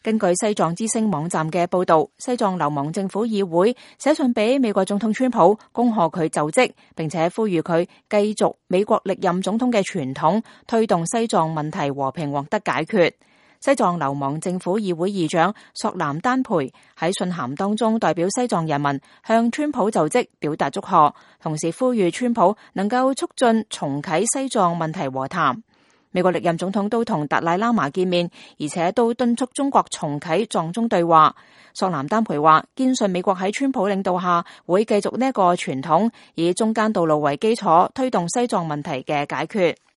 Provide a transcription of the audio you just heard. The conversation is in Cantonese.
根據西藏之聲網站嘅報導，西藏流亡政府議會寫信俾美國總統川普，恭賀佢就職，並且呼籲佢繼續美國歷任總統嘅傳統，推動西藏問題和平獲得解決。西藏流亡政府議會議長索南丹培喺信函當中代表西藏人民向川普就職表達祝賀，同時呼籲川普能夠促進重啟西藏問題和談。美國歷任總統都同達賴喇嘛見面，而且都敦促中國重啟藏中對話。索南丹培話，堅信美國喺川普領導下會繼續呢個傳統，以中間道路為基礎，推動西藏問題嘅解決。